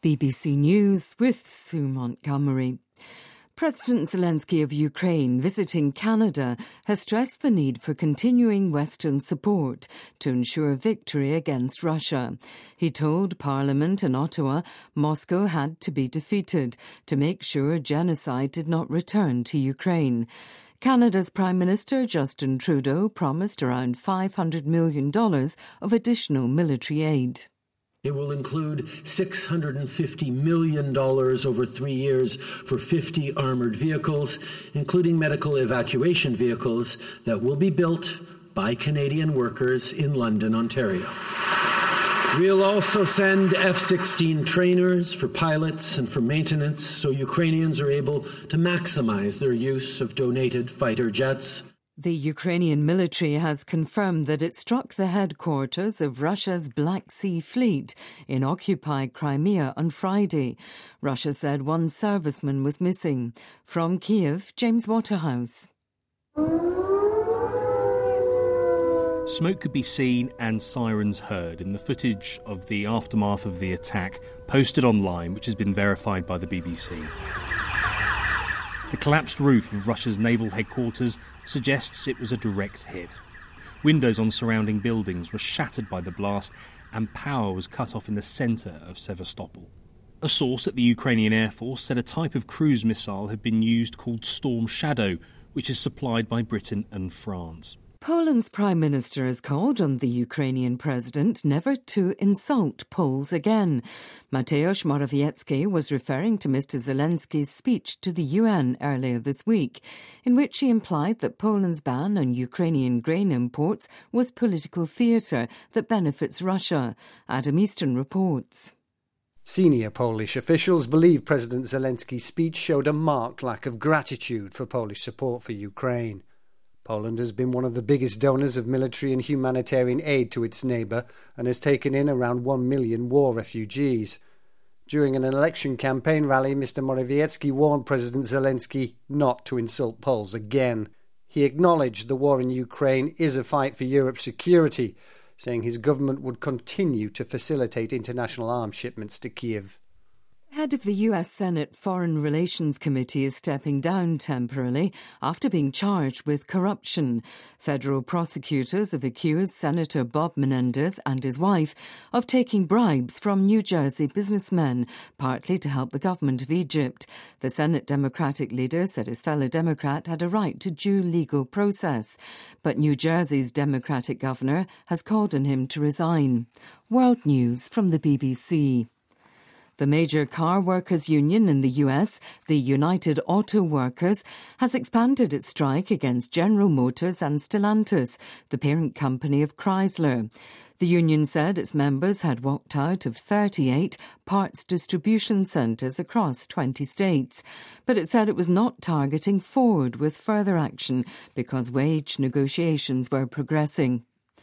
BBC News with Sue Montgomery. President Zelensky of Ukraine visiting Canada has stressed the need for continuing Western support to ensure victory against Russia. He told Parliament in Ottawa Moscow had to be defeated to make sure genocide did not return to Ukraine. Canada's Prime Minister Justin Trudeau promised around $500 million of additional military aid. It will include $650 million over 3 years for 50 armoured vehicles, including medical evacuation vehicles that will be built by Canadian workers in London, Ontario. We'll also send F-16 trainers for pilots and for maintenance so Ukrainians are able to maximize their use of donated fighter jets. The Ukrainian military has confirmed that it struck the headquarters of Russia's Black Sea Fleet in occupied Crimea on Friday. Russia said one serviceman was missing. From Kiev, James Waterhouse. Smoke could be seen and sirens heard in the footage of the aftermath of the attack posted online, which has been verified by the BBC. The collapsed roof of Russia's naval headquarters suggests it was a direct hit. Windows on surrounding buildings were shattered by the blast and power was cut off in the centre of Sevastopol. A source at the Ukrainian Air Force said a type of cruise missile had been used called Storm Shadow, which is supplied by Britain and France. Poland's Prime Minister has called on the Ukrainian president never to insult Poles again. Mateusz Morawiecki was referring to Mr. Zelensky's speech to the UN earlier this week, in which he implied that Poland's ban on Ukrainian grain imports was political theatre that benefits Russia. Adam Easton reports. Senior Polish officials believe President Zelensky's speech showed a marked lack of gratitude for Polish support for Ukraine. Poland has been one of the biggest donors of military and humanitarian aid to its neighbour and has taken in around 1 million war refugees. During an election campaign rally, Mr. Morawiecki warned President Zelensky not to insult Poles again. He acknowledged the war in Ukraine is a fight for Europe's security, saying his government would continue to facilitate international arms shipments to Kiev. Head of the US Senate Foreign Relations Committee is stepping down temporarily after being charged with corruption. Federal prosecutors have accused Senator Bob Menendez and his wife of taking bribes from New Jersey businessmen, partly to help the government of Egypt. The Senate Democratic leader said his fellow Democrat had a right to due legal process, but New Jersey's Democratic governor has called on him to resign. World News from the BBC. The major car workers' union in the US, the United Auto Workers, has expanded its strike against General Motors and Stellantis, the parent company of Chrysler. The union said its members had walked out of 38 parts distribution centres across 20 states. But it said it was not targeting Ford with further action because wage negotiations were progressing.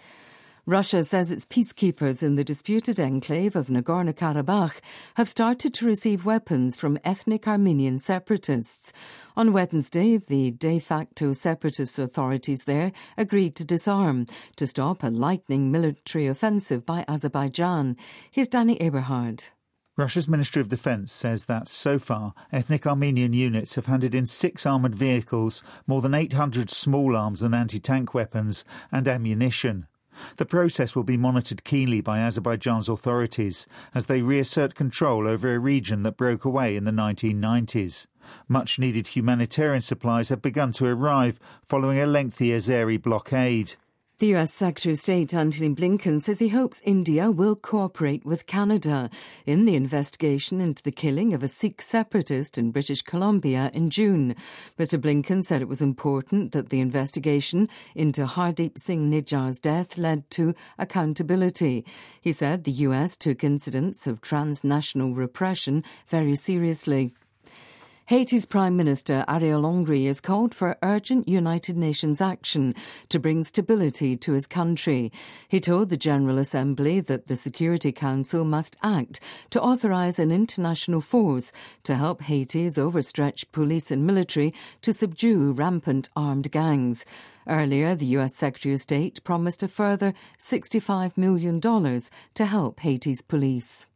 Russia says its peacekeepers in the disputed enclave of Nagorno-Karabakh have started to receive weapons from ethnic Armenian separatists. On Wednesday, the de facto separatist authorities there agreed to disarm to stop a lightning military offensive by Azerbaijan. Here's Danny Eberhard. Russia's Ministry of Defence says that, so far, ethnic Armenian units have handed in 6 armoured vehicles, more than 800 small arms and anti-tank weapons, and ammunition. The process will be monitored keenly by Azerbaijan's authorities as they reassert control over a region that broke away in the 1990s. Much-needed humanitarian supplies have begun to arrive following a lengthy Azeri blockade. The US Secretary of State Antony Blinken says he hopes India will cooperate with Canada in the investigation into the killing of a Sikh separatist in British Columbia in June. Mr Blinken said it was important that the investigation into Hardeep Singh Nijjar's death led to accountability. He said the US took incidents of transnational repression very seriously. Haiti's Prime Minister Ariel Henry has called for urgent United Nations action to bring stability to his country. He told the General Assembly that the Security Council must act to authorise an international force to help Haiti's overstretched police and military to subdue rampant armed gangs. Earlier, the US Secretary of State promised a further $65 million to help Haiti's police.